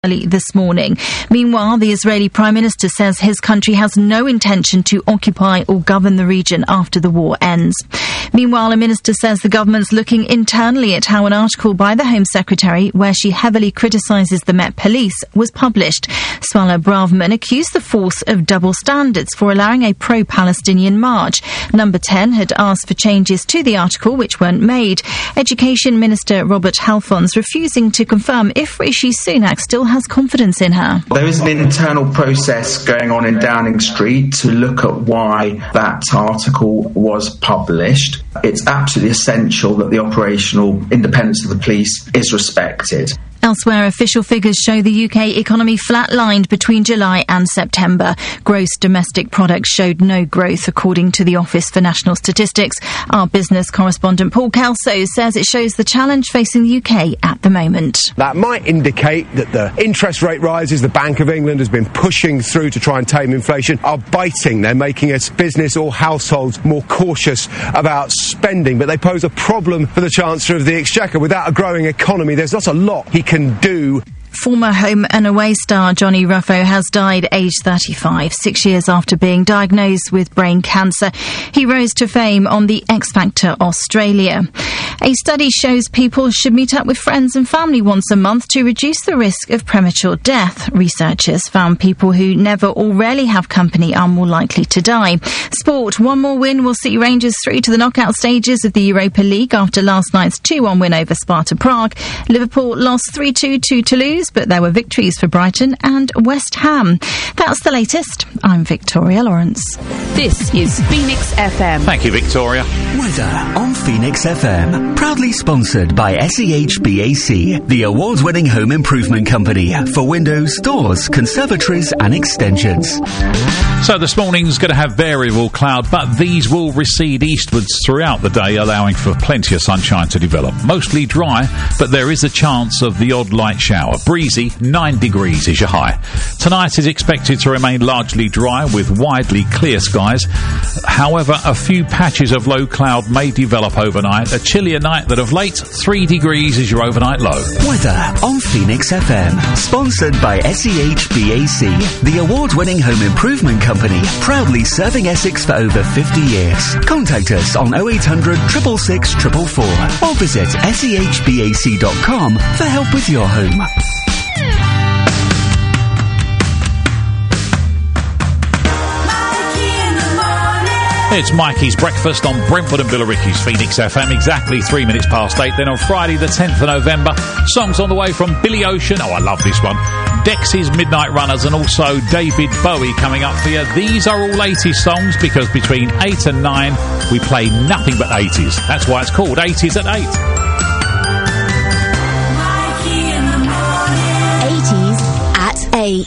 early this morning. Meanwhile, the Israeli Prime Minister says his country has no intention to occupy or govern the region after the war ends. Meanwhile, a minister says the government's looking internally at how an article by the Home Secretary, where she heavily criticises the Met Police, was published. Suella Braverman accused the force of double standards for allowing a pro-Palestinian march. Number 10 had asked for changes to the article, which weren't made. Education Minister Robert Halfon's refusing to confirm if Rishi Sunak still has confidence in her. There is an internal process going on in Downing Street to look at why that article was published. It's absolutely essential that the operational independence of the police is respected. Elsewhere, official figures show the UK economy flatlined between July and September. Gross domestic product showed no growth, according to the Office for National Statistics. Our business correspondent Paul Kelso says it shows the challenge facing the UK at the moment. That might indicate that the interest rate rises the Bank of England has been pushing through to try and tame inflation are biting. They're making us business or households more cautious about spending, but they pose a problem for the Chancellor of the Exchequer. Without a growing economy, there's not a lot he can do. Former home and away star Johnny Ruffo has died aged 35, 6 years after being diagnosed with brain cancer. He rose to fame on the X Factor Australia. A study shows people should meet up with friends and family once a month to reduce the risk of premature death. Researchers found people who never or rarely have company are more likely to die. Sport, one more win will see Rangers through to the knockout stages of the Europa League after last night's 2-1 win over Sparta Prague. Liverpool lost 3-2 to Toulouse, but there were victories for Brighton and West Ham. That's the latest. I'm Victoria Lawrence. This is Phoenix FM. Thank you, Victoria. Weather on Phoenix FM. Proudly sponsored by SEHBAC, the award-winning home improvement company for windows, doors, conservatories and extensions. So this morning's going to have variable cloud, but these will recede eastwards throughout the day, allowing for plenty of sunshine to develop. Mostly dry, but there is a chance of the odd light shower. Breezy, 9 degrees is your high. Tonight is expected to remain largely dry with widely clear skies. However, a few patches of low cloud may develop overnight. A chillier night than of late. 3 degrees is your overnight low. Weather on Phoenix FM. Sponsored by SEHBAC, the award-winning home improvement company, proudly serving Essex for over 50 years. Contact us on 0800 666 444 or visit sehbac.com for help with your home. It's Mikey's Breakfast on Brentford and Billericay's Phoenix FM, exactly 3 minutes past 8. Then on Friday the 10th of November, songs on the way from Billy Ocean, oh I love this one, Dexys Midnight Runners and also David Bowie coming up for you. These are all 80s songs because between 8 and 9 we play nothing but 80s. That's why it's called 80s at 8. 80s at 8.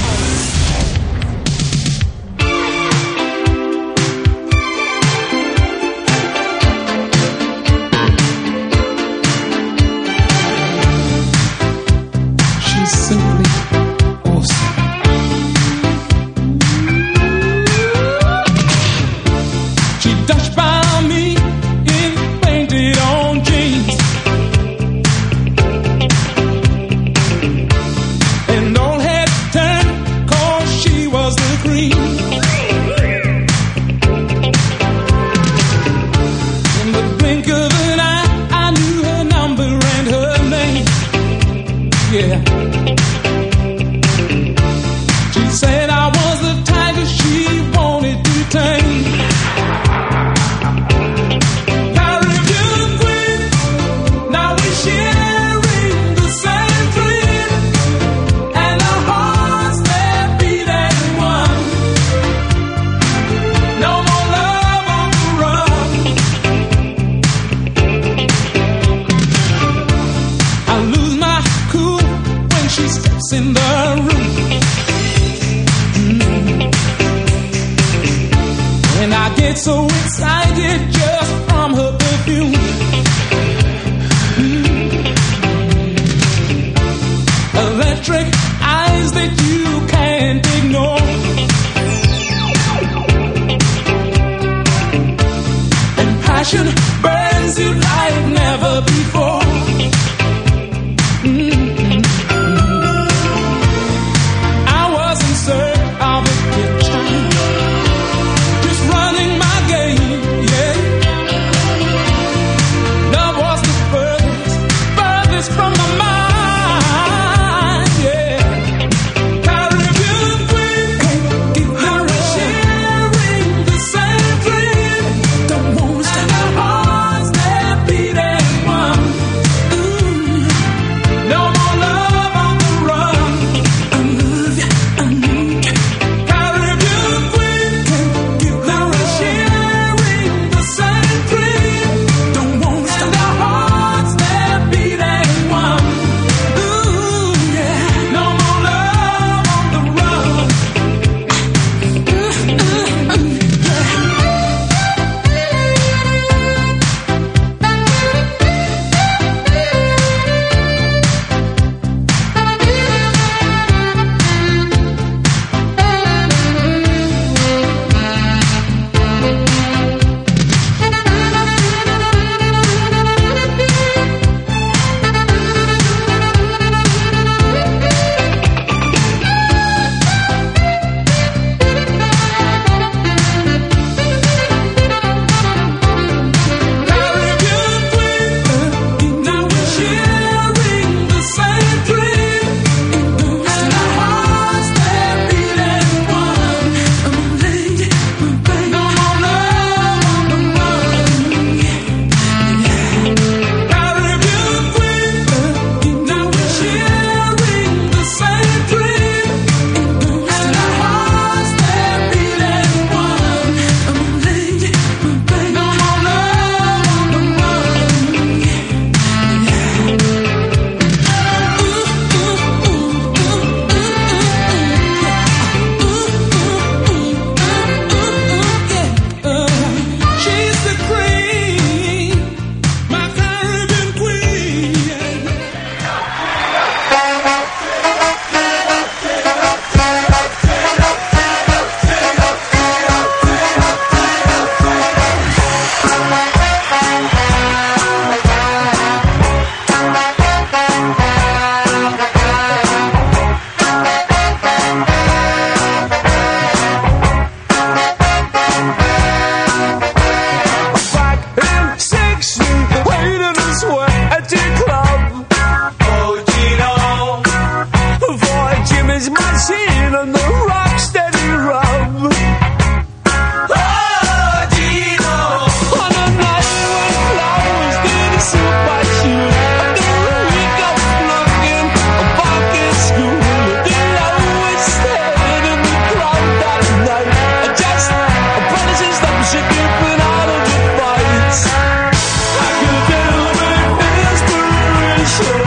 Burns you like never before. this machine and the rock steady rub. Oh, Dino. On a night when flowers didn't suit my shoes, after a week of flunking a bucket school, they always stayed in the crowd that night. Just apprentices that was keeping out of the fights. I could do with inspiration.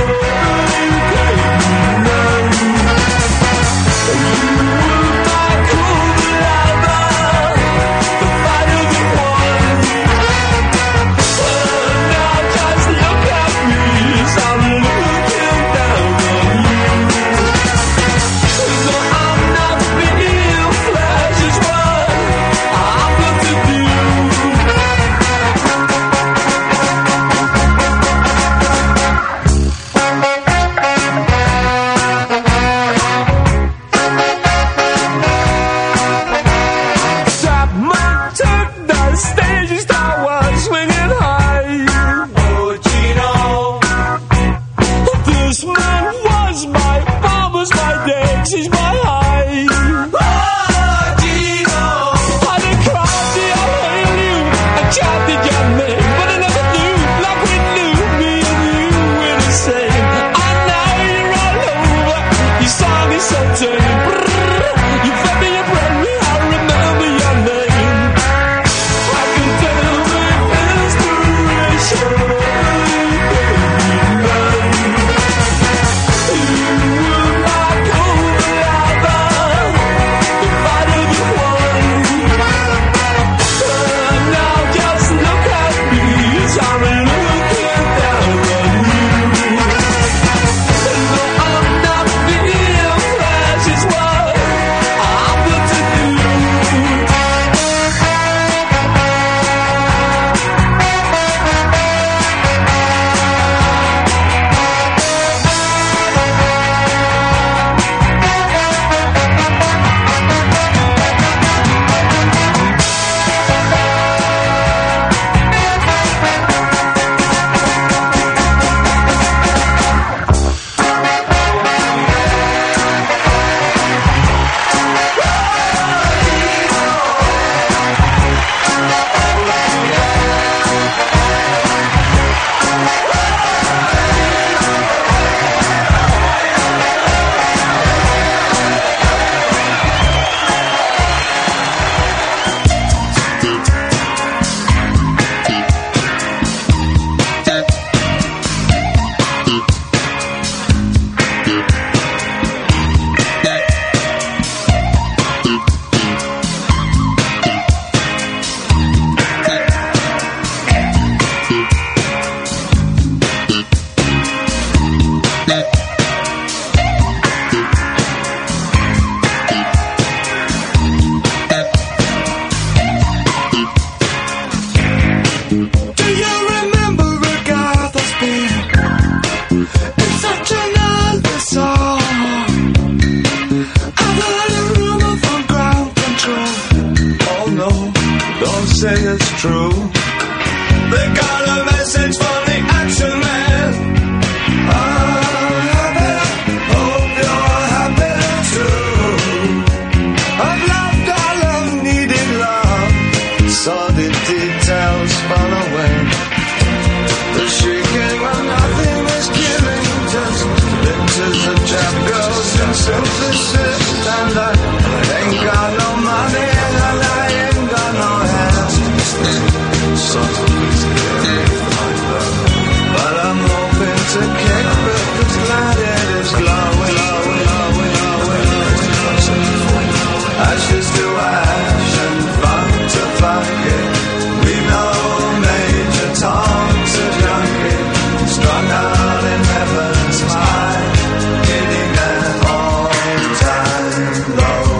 Strung out in heaven's high, hitting an all-time low.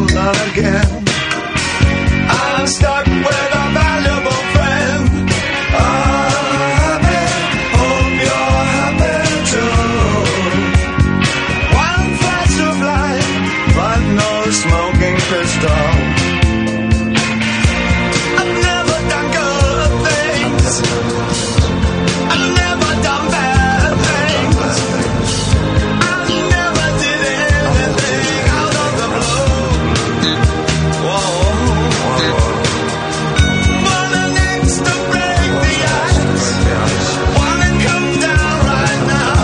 not again. I'm stuck with a valuable friend. I'm happy, hope you're happy too. One flash of light, but no smoking pistol. I've never done good things. I've never done bad things. I never did anything out of the blue. Whoa. Wanting next to break the ice. Wanting come down right now.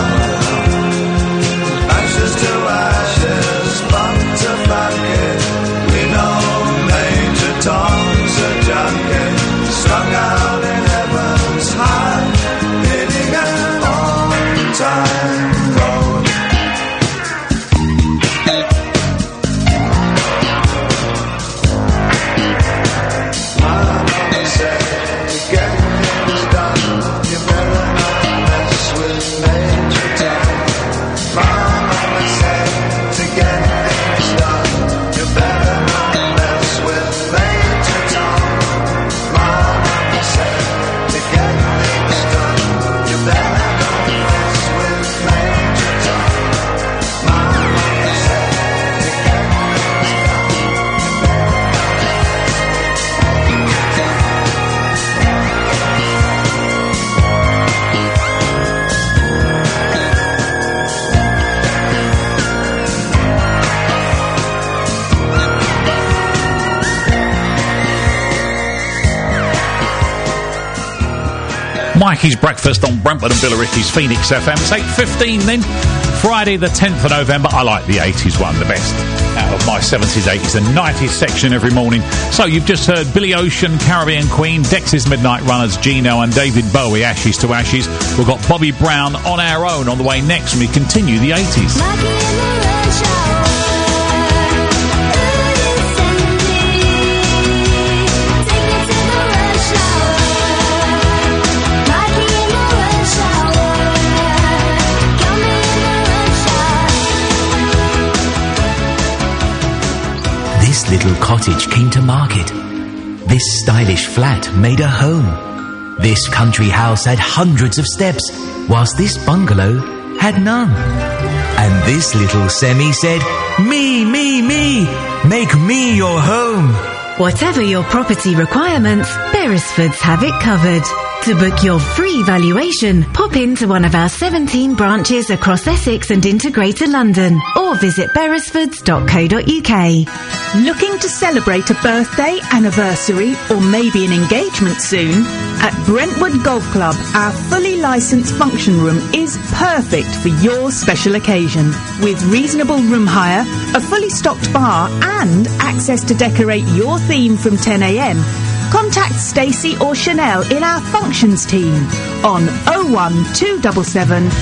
Ashes to ashes, funk to funky. We know Major Tom's a junkie. Strung out in heaven's high, hitting an on-time road. Mama said, to get things done, you better not mess with Major Tom. Mama said, to get things done, you better not mess with Major Tom. Mama said, to get things done, you better not mess with Major Tom. Mama said, to get Mikey's Breakfast on Brentford and Billericay's Phoenix FM. It's 8:15 then. Friday the 10th of November. I like the 80s one the best out of my 70s, 80s and 90s section every morning. So you've just heard Billy Ocean, Caribbean Queen, Dexys Midnight Runners, Gino and David Bowie, Ashes to Ashes. We've got Bobby Brown On Our Own on the way next when we continue the 80s. This little cottage came to market. This stylish flat made a home. This country house had hundreds of steps, whilst this bungalow had none. And this little semi said, me, make me your home. Whatever your property requirements, Beresfords have it covered. To book your free valuation, pop into one of our 17 branches across Essex and into Greater London, or visit beresfords.co.uk. Looking to celebrate a birthday, anniversary, or maybe an engagement soon? At Brentwood Golf Club, our fully licensed function room is perfect for your special occasion. With reasonable room hire, a fully stocked bar, and access to decorate your theme from 10 a.m, contact Stacey or Chanel in our functions team on 01277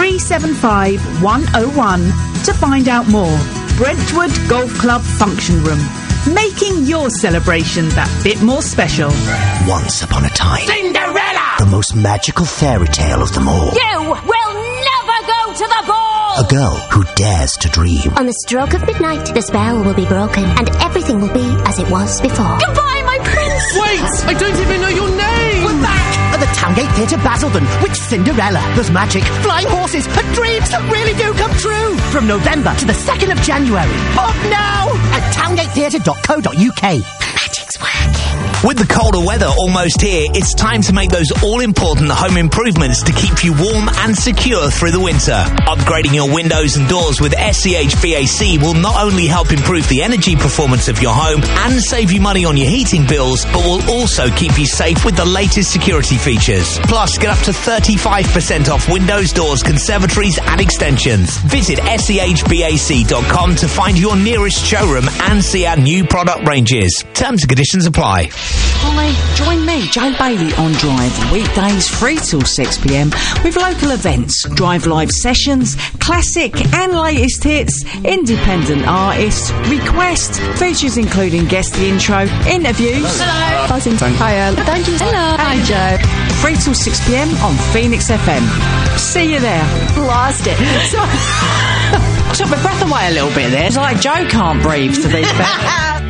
375 101 to find out more. Brentwood Golf Club Function Room, making your celebration that bit more special. Once upon a time, Cinderella! The most magical fairy tale of them all. You will never go to the ball! A girl who dares to dream. On the stroke of midnight, the spell will be broken, and everything will be as it was before. Goodbye, my prince! Wait! I don't even know your name! We're back! At the Towngate Theatre Basildon with Cinderella. There's magic, flying horses, and dreams that really do come true. From November to the 2nd of January. Book now at towngatetheatre.co.uk. Magic's working. With the colder weather almost here, it's time to make those all-important home improvements to keep you warm and secure through the winter. Upgrading your windows and doors with SCHBAC will not only help improve the energy performance of your home and save you money on your heating bills, but will also keep you safe with the latest security features. Plus, get up to 35% off windows, doors, conservatories and extensions. Visit SCHBAC.com to find your nearest showroom and see our new product ranges. Terms and conditions apply. Hi, join me, Joe Bailey, on Drive, weekdays 3 till 6pm with local events, Drive Live sessions, classic and latest hits, independent artists, request, features including guest the intro, interviews. Hello. Buzzing. Hiya. Thank you. Hello. Hi, Joe. 3 till 6pm on Phoenix FM. See you there. Lost it. I took my breath away a little bit there. It's like Joe can't breathe to these bits.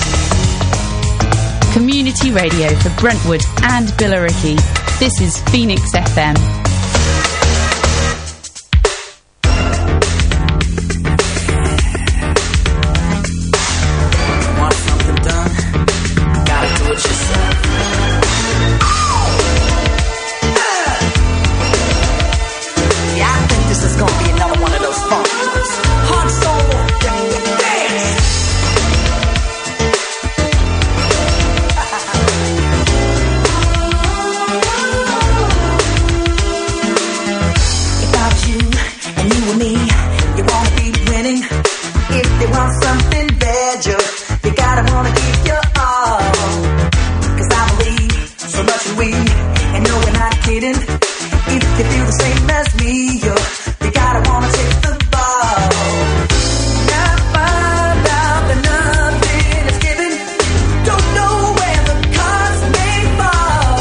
Community radio for Brentwood and Billericay. This is Phoenix FM. Want something done? Gotta do it yourself. Yeah, I think this is gonna be another one of those funk ones. Hard soul, dance. About you and you and me, you wanna be winning. If they want something better, you gotta wanna give your all. 'Cause I believe so much in we, and no, we're not kidding. If you feel the same as me, you gotta wanna take the ball. Now find out that nothing is given. Don't know where the cards may fall.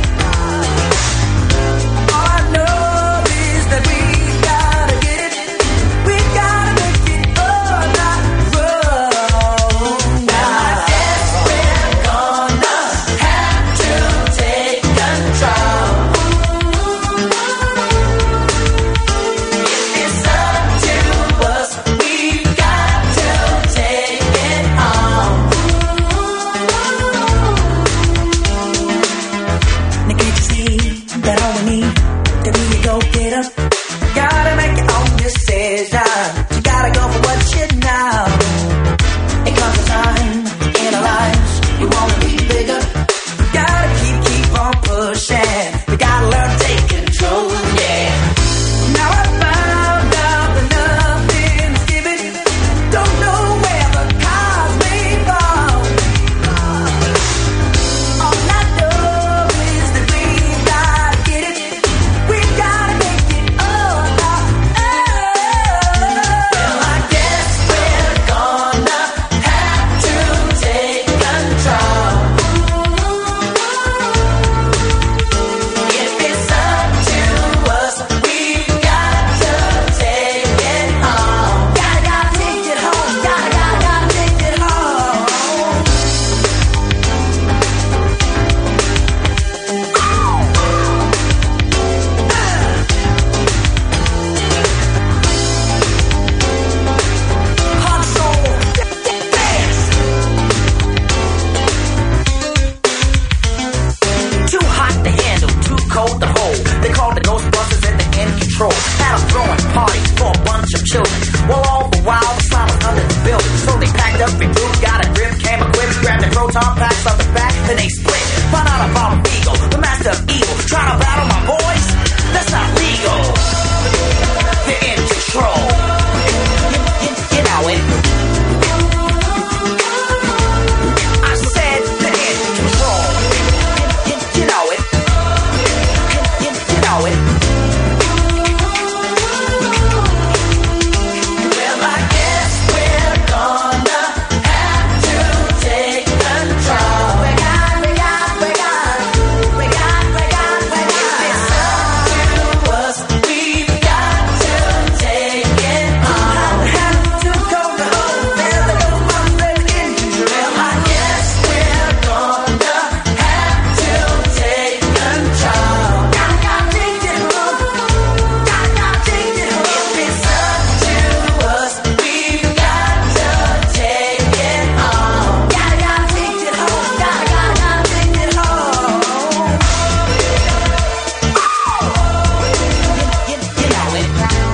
All I know is that we gotta get it. We gotta make it or not roll. Now I guess we're gonna have to take control. If it's up to us, we've got to take it home. Now can't you see that all we need to be a go-getter? Gotta make your own decision. You gotta go for what you know. It comes a time in our lives you wanna be bigger. You gotta keep on pushing. You gotta learn to take control, yeah. Now I found out that nothing's given. Don't know where the cards may fall. All I know is that we gotta get it. We gotta make it all out. Well, I guess we're gonna have to take control. If it's up to us, we've got to take it home. Gotta take it home. Gotta take it home. Hot soul, dance. Too hot to handle, too cold to hold. They called the Ghostbusters and they're in control. Had a throwing party for a bunch of children. Well, all the while the slime was under the building. So they packed up their food, got a grip, came equipped, grabbed their proton packs off the back, then they split. Found out about Beagle, the master of evil. Trying to battle my boys? That's not legal. They're in control. You know it. I said they're in control. You know it. You know it. Well, I guess we're gonna have to take control. We got. If it's up to us, we've got to take it on. Have to go the whole there go my friend in control. I guess we're gonna have to take control. Gotta take it home. Gotta take it home. If it's up to us, we've got to take it home. Gotta take it home. Gotta take it home. You know it.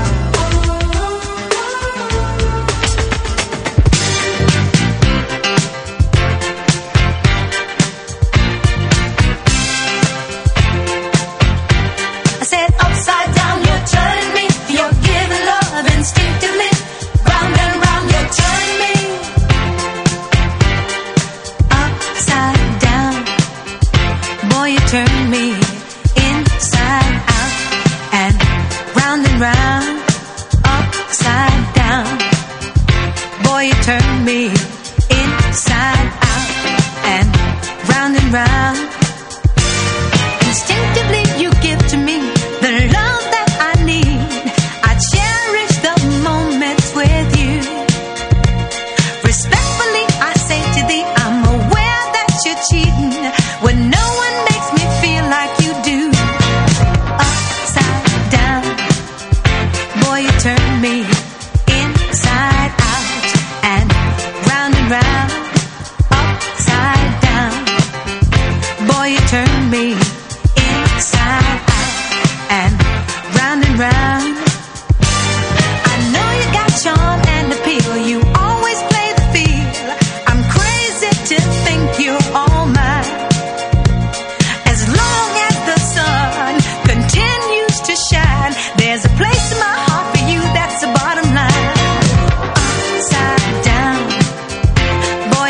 I said upside down, you're turning me. You're giving love instinctively. Round and round, you're turning me. Upside down, boy, you turn me inside out and round, upside down. Boy, you turn me inside out and round. Instinctively, you give to me the love that I need. I cherish the moments with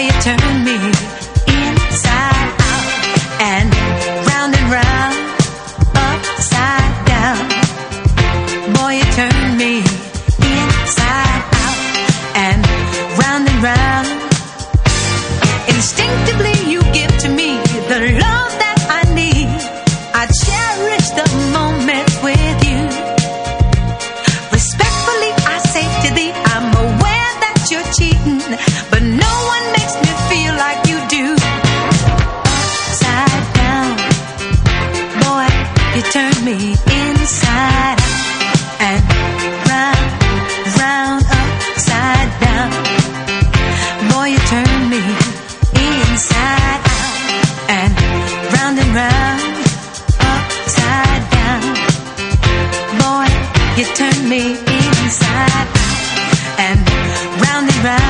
you turn me inside out and round, upside down. Boy, you turn me inside out and round. Instinctively, you give to me the love that I need. I cherish the moments with you. Respectfully, I say to thee, I'm aware that you're cheating, but no one makes me feel like you do. Upside down, boy, you turn me inside out and round, upside down. Boy, you turn me inside out and round, upside down. Boy, you turn me inside out and round,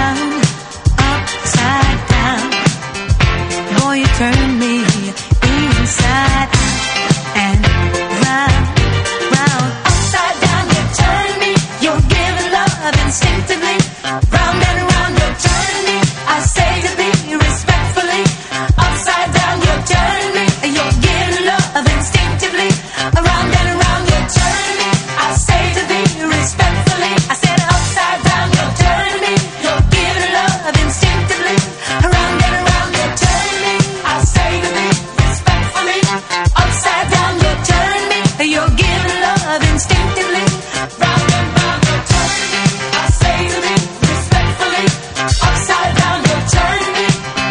upside down. Boy, you turn me inside out and round, upside down. You turn me, you're giving love instinctively. Round and round, you turn me. I say to thee respectfully, upside down, you turn me. You're giving love instinctively. Around and around, you turn me. I say to thee respectfully, I said upside down, you turn me. You're giving love instinctively. Around and around, you turn me. I say to thee respectfully, upside down, you turn me. You're giving love instinctively. Round and round, you turn me. I say to thee respectfully, upside down, you turn me.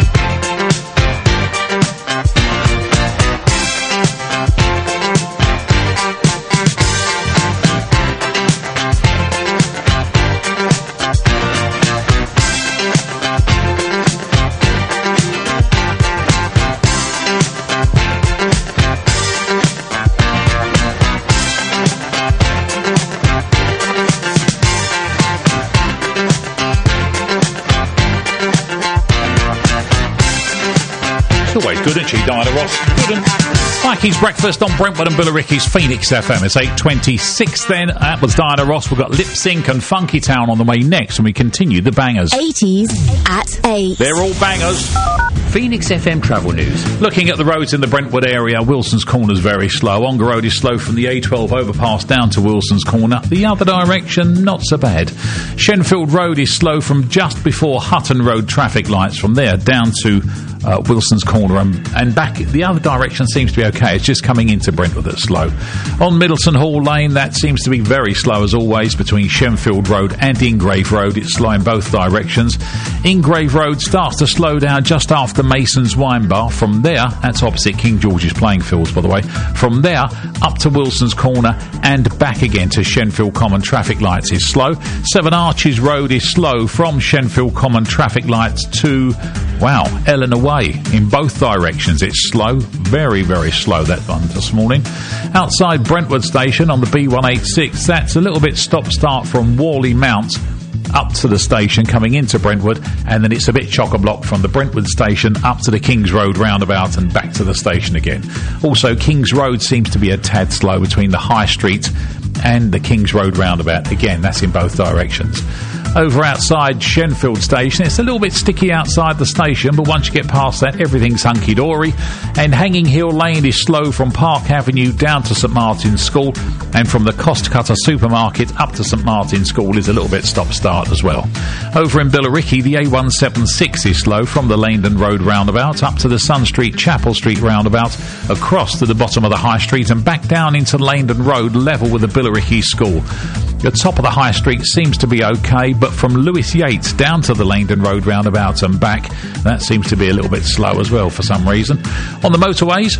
She's always good, isn't she, Diana Ross? Good. Mikey's Breakfast on Brentwood and Billericay's Phoenix FM. It's 8:26 then. That was Diana Ross. We've got Lip Sync and Funky Town on the way next, and we continue the bangers. 80s at 8. They're all bangers. Phoenix FM travel news. Looking at the roads in the Brentwood area, Wilson's Corner's very slow. Ongar Road is slow from the A12 overpass down to Wilson's Corner. The other direction, not so bad. Shenfield Road is slow from just before Hutton Road traffic lights. From there down to Wilson's Corner and back. The other direction seems to be okay. It's just coming into Brentwood that's slow. On Middleton Hall Lane, that seems to be very slow as always between Shenfield Road and Ingrave Road. It's slow in both directions. Ingrave Road starts to slow down just after Mason's Wine Bar. From there, that's opposite King George's playing fields, by the way. From there, up to Wilson's Corner and back again to Shenfield Common traffic lights is slow. Seven Arches Road is slow from Shenfield Common traffic lights to, Eleanor Way. In both directions, it's slow. Very, very slow, that one this morning. Outside Brentwood Station on the B186, that's a little bit stop-start from Worley Mount up to the station coming into Brentwood, and then it's a bit chock-a-block from the Brentwood station up to the Kings Road roundabout and back to the station again. Also, Kings Road seems to be a tad slow between the High Street and the Kings Road roundabout. Again, that's in both directions. Over outside Shenfield Station, it's a little bit sticky outside the station, but once you get past that, everything's hunky-dory. And Hanging Hill Lane is slow from Park Avenue down to St Martin's School, and from the Cost Cutter Supermarket up to St Martin's School is a little bit stop-start as well. Over in Billericay, the A176 is slow from the Laindon Road roundabout up to the Sun Street Chapel Street roundabout, across to the bottom of the High Street and back down into Laindon Road, level with the Billericay School. The top of the High Street seems to be okay, but from Lewis Yates down to the Laindon Road roundabout and back, that seems to be a little bit slow as well for some reason. On the motorways,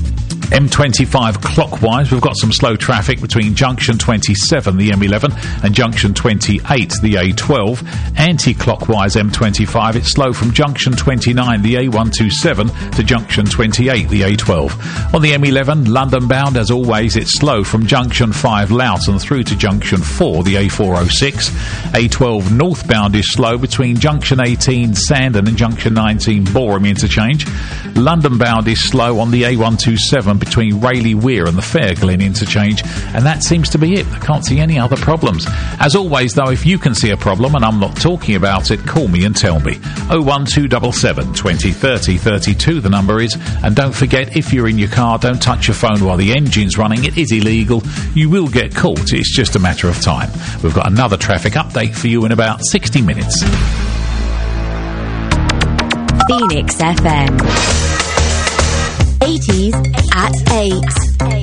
M25 clockwise, we've got some slow traffic between Junction 27, the M11, and Junction 28, the A12. Anti-clockwise M25, it's slow from Junction 29, the A127, to Junction 28, the A12. On the M11, London bound, as always, it's slow from Junction 5, Loughton, through to Junction 4, the A406. A12 northbound is slow between Junction 18, Sandon, and Junction 19, Boreham interchange. London bound is slow on the A127 between Rayleigh Weir and the Fair Glen interchange, and that seems to be it. I can't see any other problems. As always, though, if you can see a problem and I'm not talking about it, call me and tell me. 01277 20 30 32 the number is, and don't forget, if you're in your car, don't touch your phone while the engine's running. It is illegal. You will get caught. It's just a matter of time. We've got another traffic update for you in about 60 minutes. Phoenix FM. 80s at 8.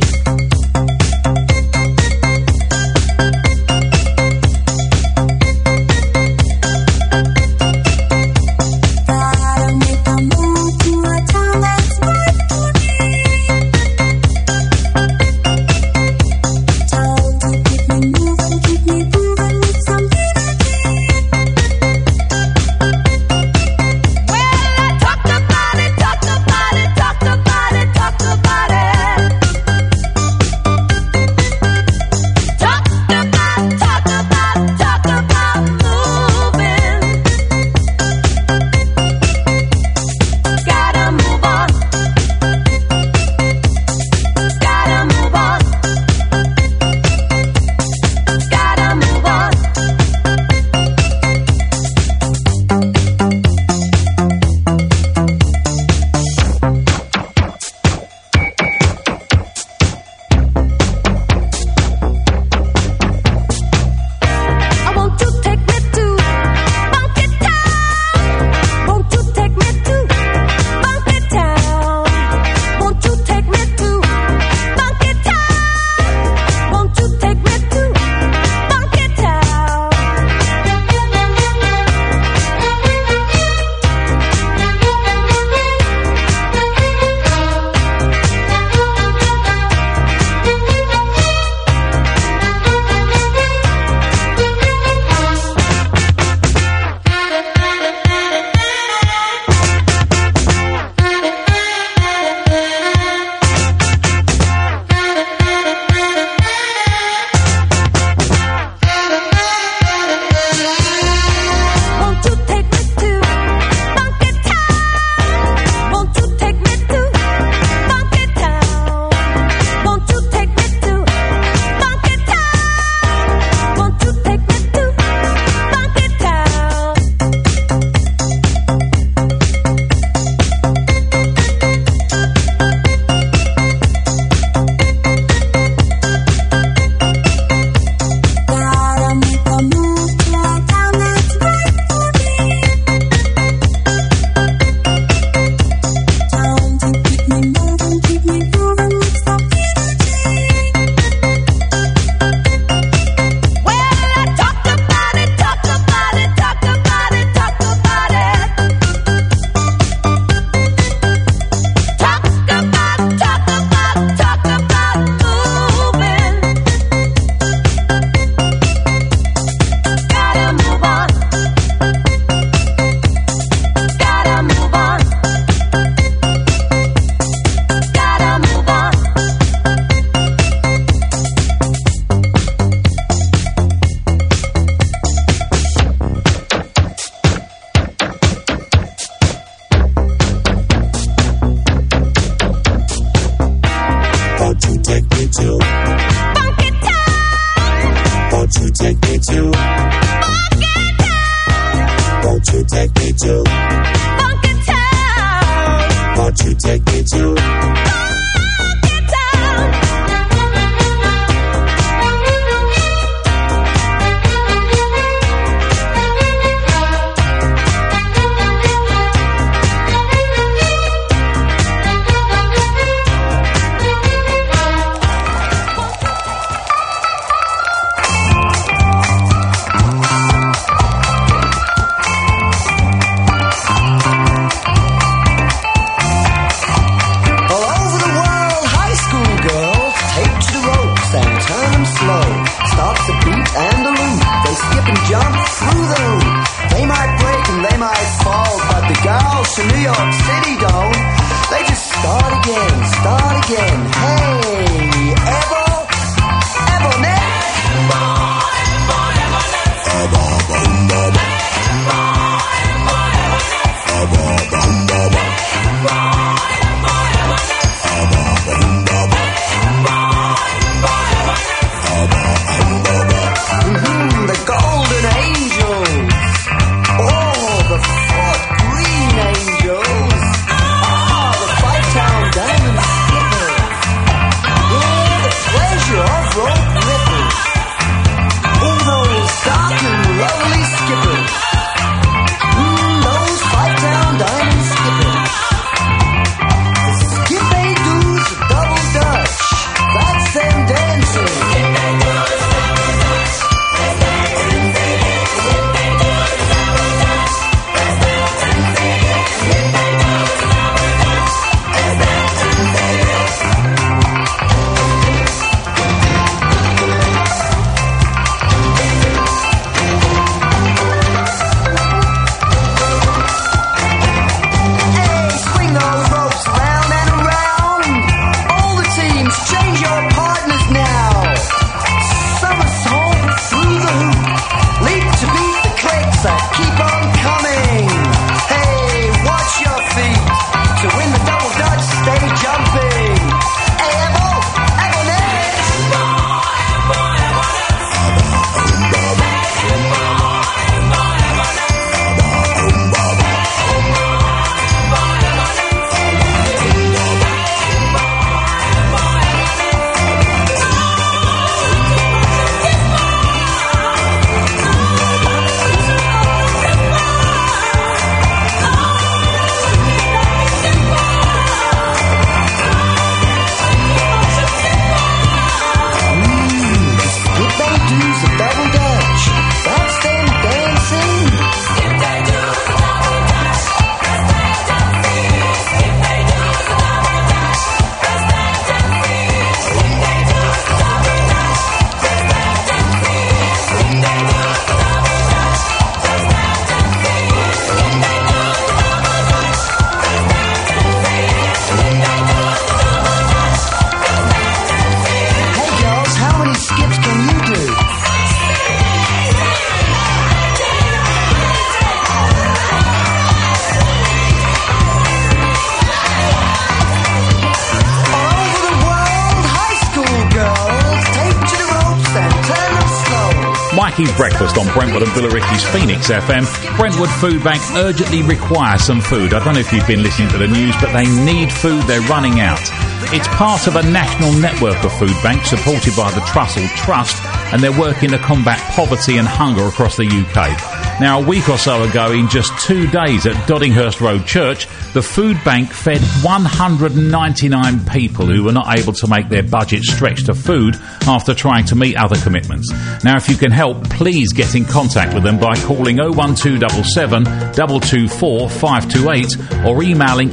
Billericay's Breakfast on Brentwood and Billericay's Phoenix FM. Brentwood Food Bank urgently requires some food. I don't know if you've been listening to the news, but they need food. They're running out. It's part of a national network of food banks supported by the Trussell Trust, and they're working to combat poverty and hunger across the UK. Now, a week or so ago, in just 2 days at Doddinghurst Road Church, the food bank fed 199 people who were not able to make their budget stretch to food after trying to meet other commitments. Now, if you can help, please get in contact with them by calling 01277 224 528 or emailing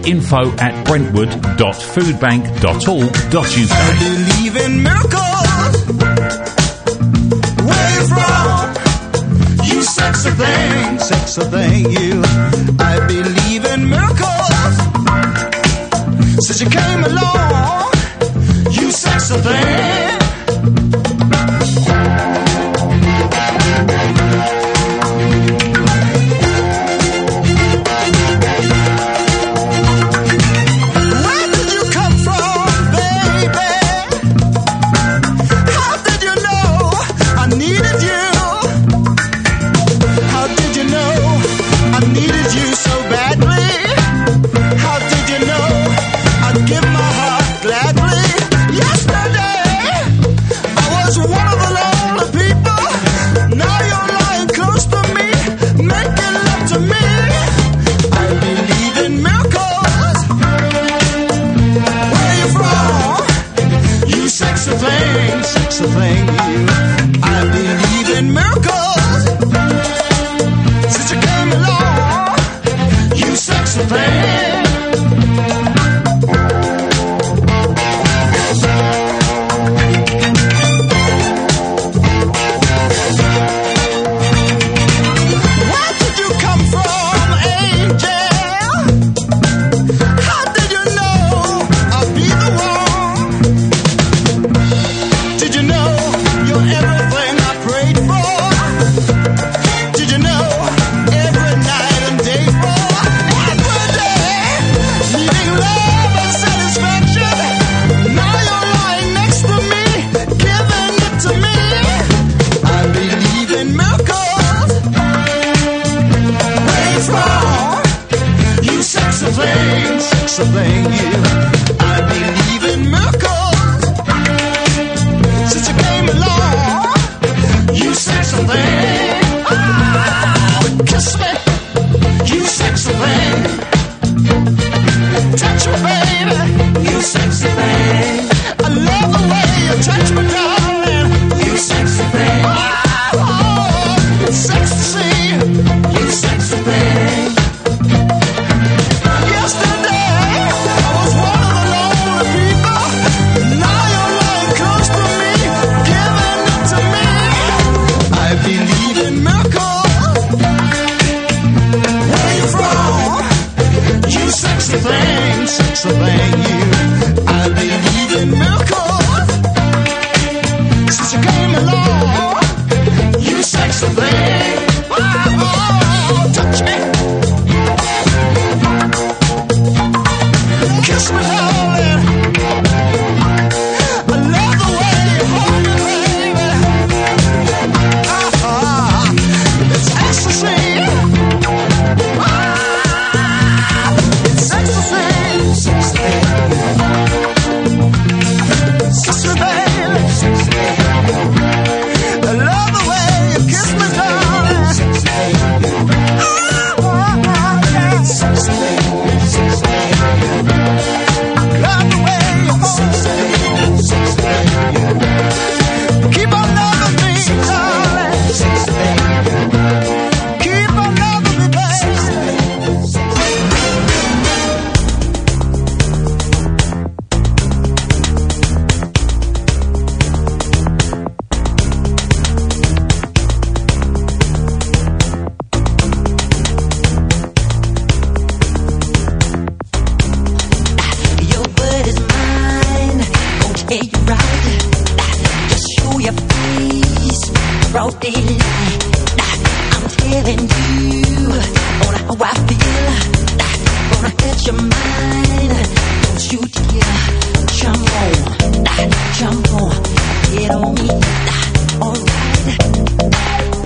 info@brentwood.foodbank.org.uk. I believe in miracles. Where you from? You sexy thing, you. I believe in miracles. Since you came along, you sexy thing. Where did you come from, baby? How did you know I needed you? How did you know I needed you so badly? How did you know I'd give my heart gladly? Yesterday, I was one of the lonely people. Now you're lying close to me, making love to me. I believe in miracles. Where you from? You sexy thing, you. I believe in miracles. Since you came along, you sexy thing. Where did you come from, angel? How did you know I'd be the one? Did you know you're everything I prayed for? Did you know every night and day for? Every day, needing love and satisfaction. Now you're lying next to me, giving it to me. I believe in miracles. Where you from? You sexy thing, you. I believe in miracles. Since you came along, you sexy thing. Oh, kiss me, you sexy thing. Touch me, baby, you sexy thing. I love the way you touch me, darling, you sexy thing. Oh, sexy to see you sexy thing. Yesterday, I was one of the lonely people. Now you're lying close to me, giving it to me. I believe in miracles. Where you from? You sexy thing, you. I believe in miracles. Since you came along, you sexy thing. Oh, touch me. Kiss me, darling. I love the way you hold me, baby. It's ecstasy. It's ecstasy. Kiss me, baby. I love the way you kiss me, darling. Love the way you hold me. Keep on loving me, darling. Keep on loving me, baby. Your word is mine, won't take you right. Just show your face, broad daylight. I'm telling you on how I feel. Gonna hit your mind, don't you dare. Jump on, get on me, alright.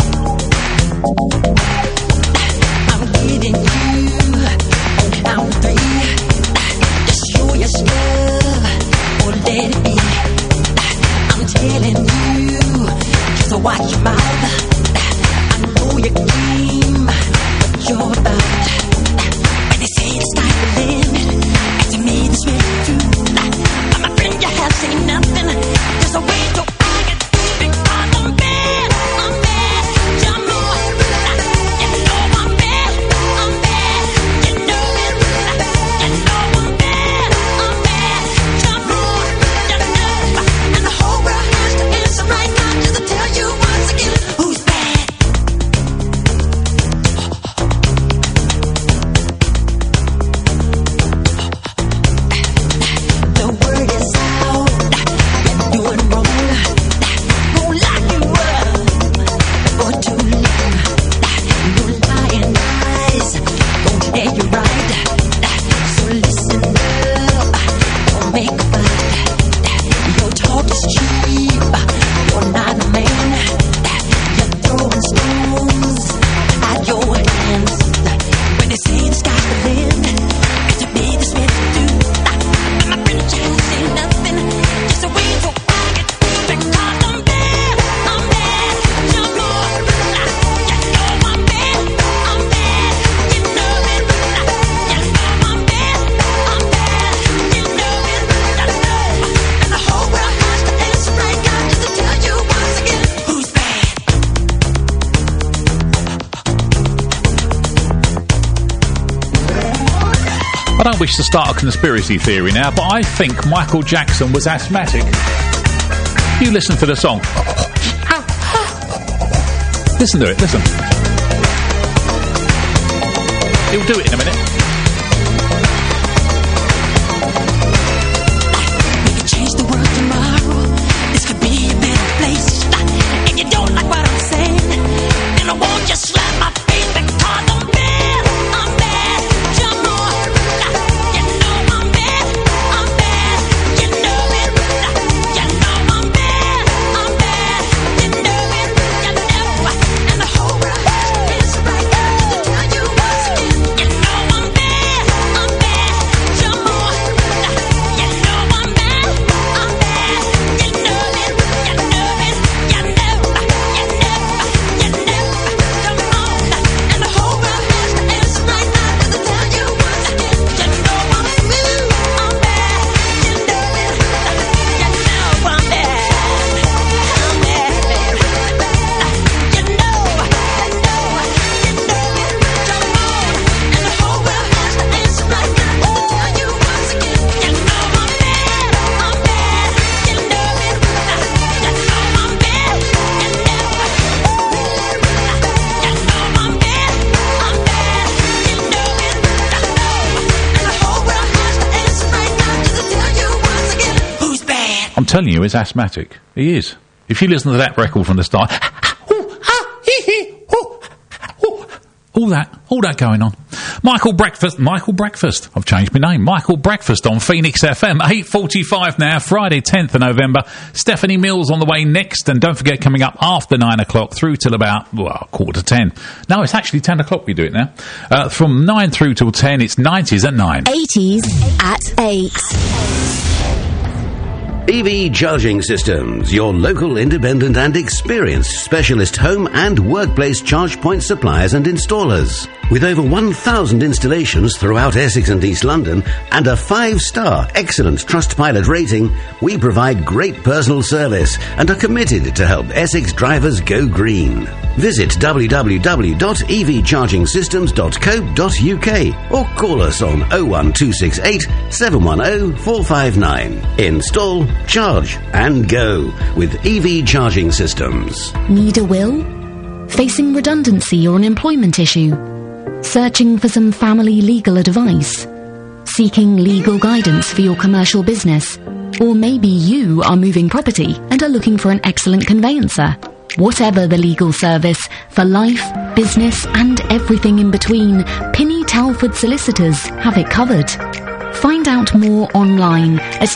I don't wish to start a conspiracy theory now, but I think Michael Jackson was asthmatic. You listen to the song. Listen to it, listen. He'll do it in a minute. We could change the world tomorrow. This could be a better place. If you don't like what I'm saying, then I won't just slap my face because I'm bad. I'm bad. You know I'm bad. I'm bad. You know it. You know I'm bad. I'm bad. You know it. You know. And the whole world is right now to tell you once again. You know I'm bad. I'm bad. You know you know I'm bad. I'm bad. You know it. You know it. You know. You know. You know. Come on. And the whole world has to answer right now to tell you once again. You know I'm blue. I'm bad. You know it. You know I'm bad. I'm bad, baby. You know. You know. You know it. Come on. And the whole world has to answer right now to tell you once again. You know I'm bad. I'm bad. You know it. You know I'm bad. You know. You know I'm bad. I'm bad. You know it. And the whole world has to answer right now to tell you once again. Who's bad? I'm telling you, he's asthmatic. He is. If you listen to that record from the start, all that going on. Michael Breakfast. I've changed my name. Michael Breakfast on Phoenix FM. 8:45 now, Friday 10th of November. Stephanie Mills on the way next, and don't forget, coming up after 9 o'clock through till about, 9:45. No, it's actually 10 o'clock we do it now. From 9 through till 10, it's 90s at 9. 80s at 8. EV Charging Systems, your local independent and experienced specialist home and workplace charge point suppliers and installers. With over 1,000 installations throughout Essex and East London and a 5-star excellent Trustpilot rating, we provide great personal service and are committed to help Essex drivers go green. Visit www.evchargingsystems.co.uk or call us on 01268 710 459. Install, charge and go with EV Charging Systems. Need a will? Facing redundancy or an employment issue? Searching for some family legal advice? Seeking legal guidance for your commercial business? Or maybe you are moving property and are looking for an excellent conveyancer? Whatever the legal service, for life, business and everything in between, Pinny Talford Solicitors have it covered. Find out more online at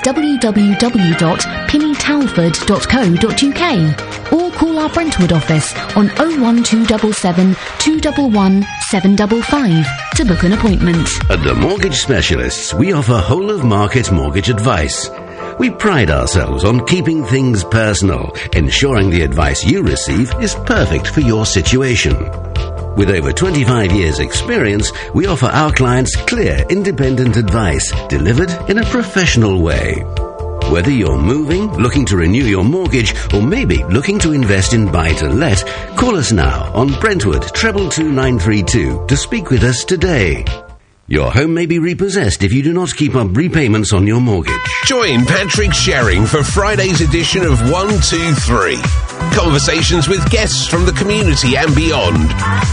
www.pinnytalford.co.uk or call our Brentwood office on 01277 211 755 to book an appointment. At The Mortgage Specialists, we offer whole-of-market mortgage advice. We pride ourselves on keeping things personal, ensuring the advice you receive is perfect for your situation. With over 25 years' experience, we offer our clients clear, independent advice delivered in a professional way. Whether you're moving, looking to renew your mortgage, or maybe looking to invest in buy-to-let, call us now on Brentwood 222 to speak with us today. Your home may be repossessed if you do not keep up repayments on your mortgage. Join Patrick Sherring for Friday's edition of 123. Conversations with guests from the community and beyond.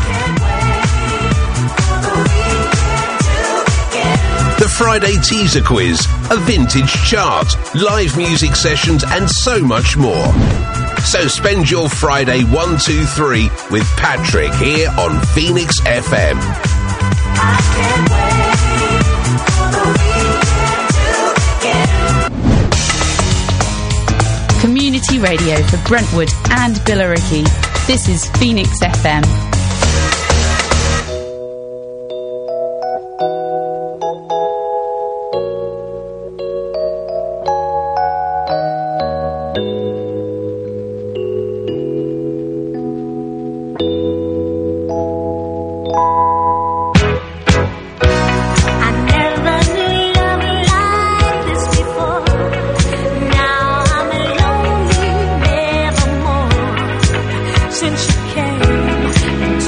The Friday teaser quiz, a vintage chart, live music sessions and so much more. So spend your Friday 123 with Patrick here on Phoenix FM. Community radio for Brentwood and Billericay. This is Phoenix FM. Since you came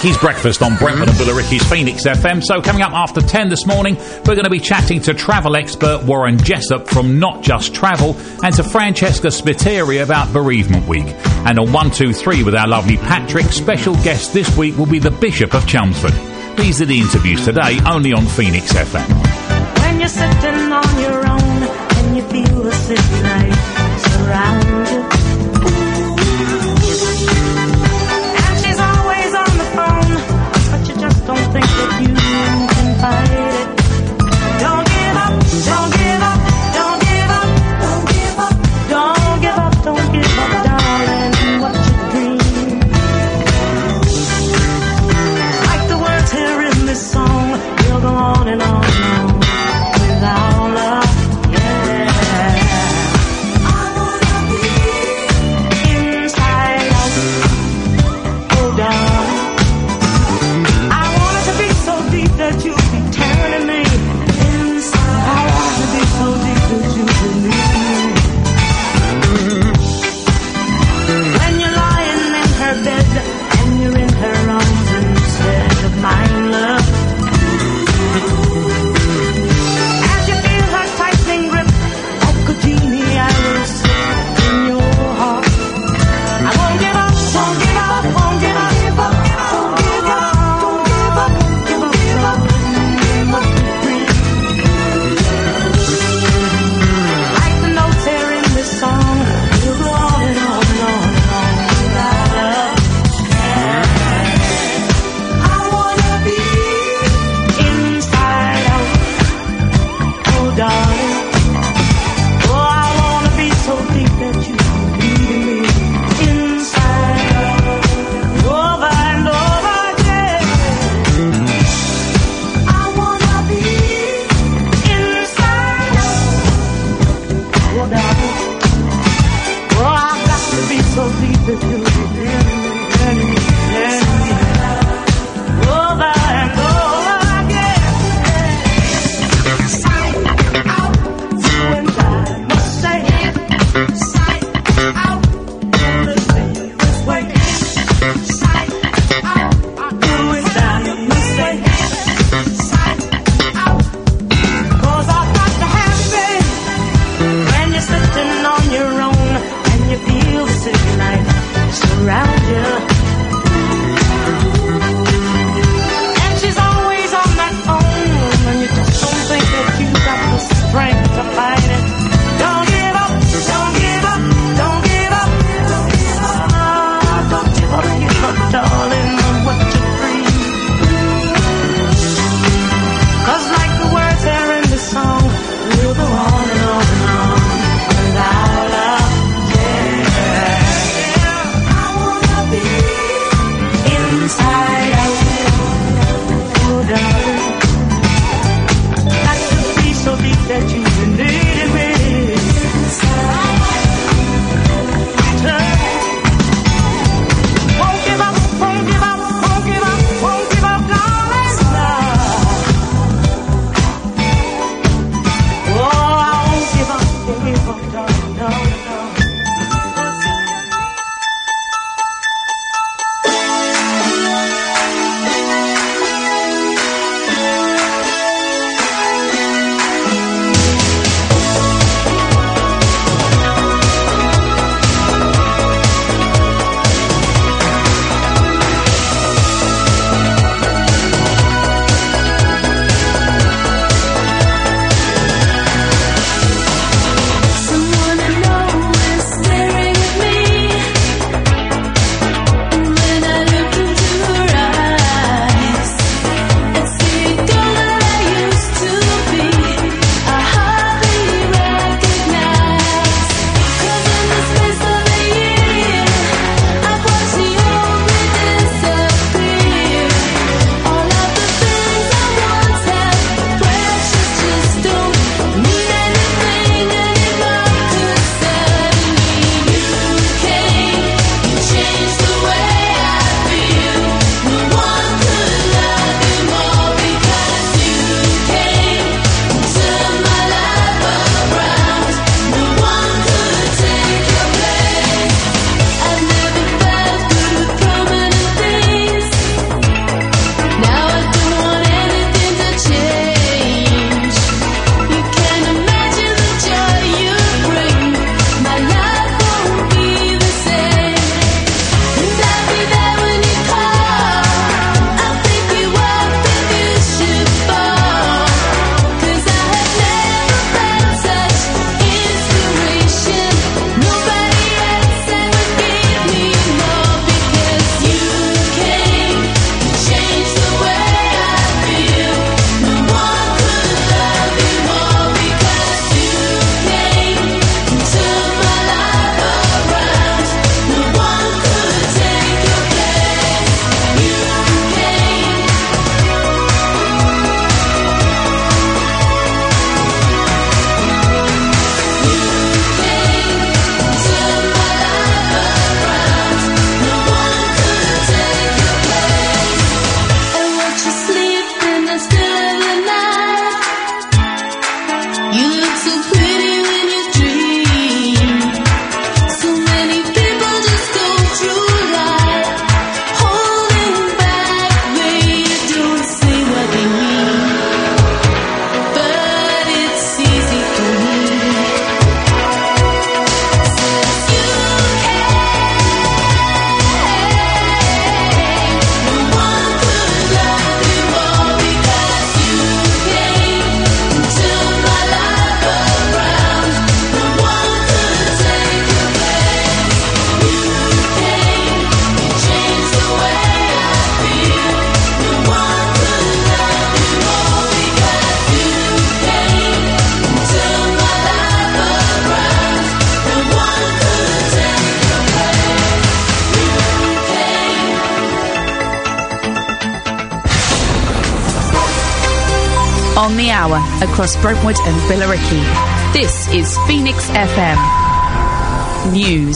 Ricky's Breakfast on Brentford and Billericay's Phoenix FM. So coming up after 10 this morning, we're going to be chatting to travel expert Warren Jessup from Not Just Travel and to Francesca Spiteri about Bereavement Week. And on 1, 2, 3 with our lovely Patrick, special guest this week will be the Bishop of Chelmsford. These are the interviews today, only on Phoenix FM. When you're sitting on your own and you feel the city lights surround you, and she's always on the phone, but you just don't think that you can fight it. Don't give up, don't give up, don't give up, don't give up, don't give up, don't give up, darling, what you dream. Like the words here in this song, we'll go on and on and on without On the hour, across Brentwood and Billericay. This is Phoenix FM News.